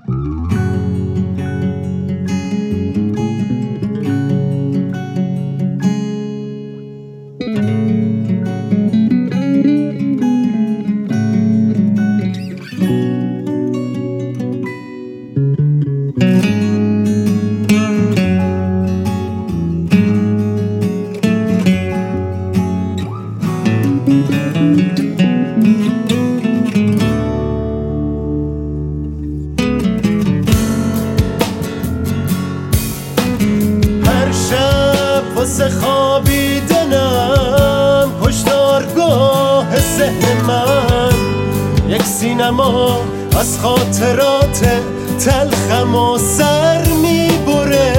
واسه خوابیدنم هشدارگاه ذهن من یک سینما از خاطرات تلخم و سر میبره،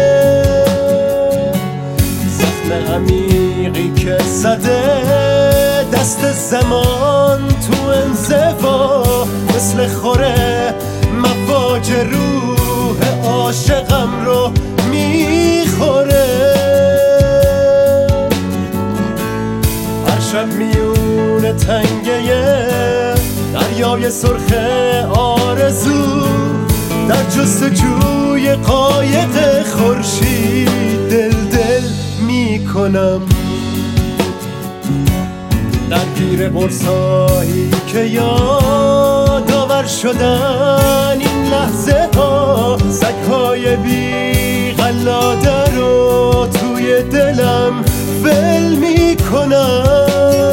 زخم عمیقی که زده دست زمان تو انزوا، مثل خوره مواج روح عاشقم رو میخوره. شب میون تنگه دریای سرخ آرزو، در جستجوی قایق خورشید دل میکنم، درگیر قرصایی که یادآور شدن این لحظه ها، سگ‌های بی قلاده رو توی دلم ول میکنم.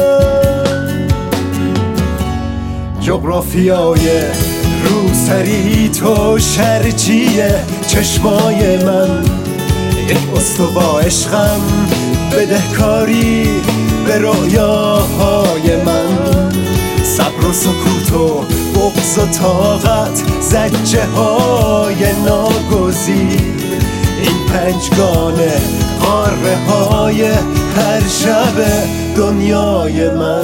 جغرافیای روسری تو شرجیه چشمای من، یک استوا عشقم بدهکاری به رویاهای من، صبر و سکوت و بغض و طاقت زجه های ناگزیر، این پنجگانه قاره های هر شب دنیای من.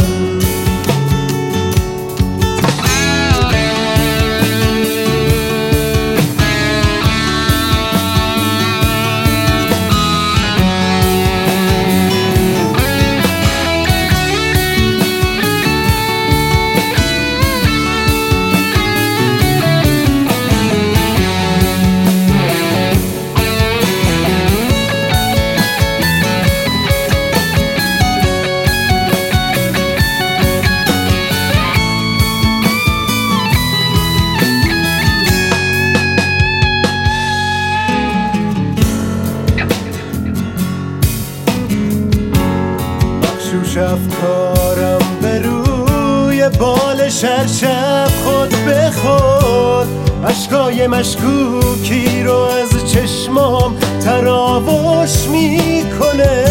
افکارم به روی بالش هر شب خود به خود، اشکای مشکوکی رو از چشمام تراوش میکنه،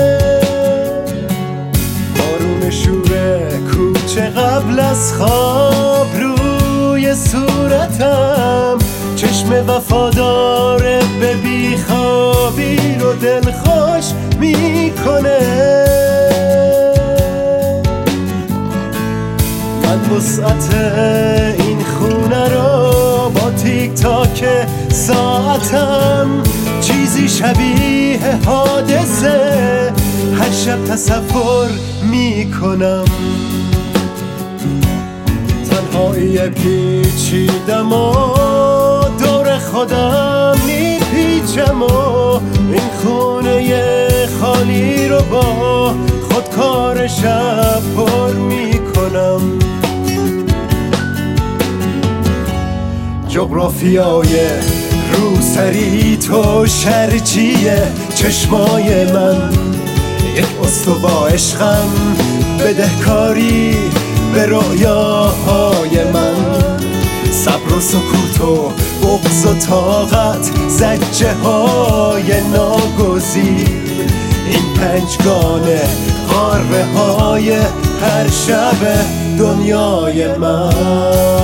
بارون شور کوچه قبل از خواب روی صورتم، چشم وفادار به بیخوابی رو دلخوش میکنه. من وسعت این خونه رو با تیک تاک ساعتم، چیزی شبیه حادثه هر شب تصور میکنم. تنهایی پیچیدم و دور خودم میپیچم و این خونه خالی رو با خودکار شب پر میکنم. جغرافیای روسری تو شرجیه چشمای من، یک استوا عشقم بدهکاری به رویاهای من، صبر و سکوت و بغض و طاقت زجه های ناگزیر، این پنجگانه قاره های هر شب دنیای من.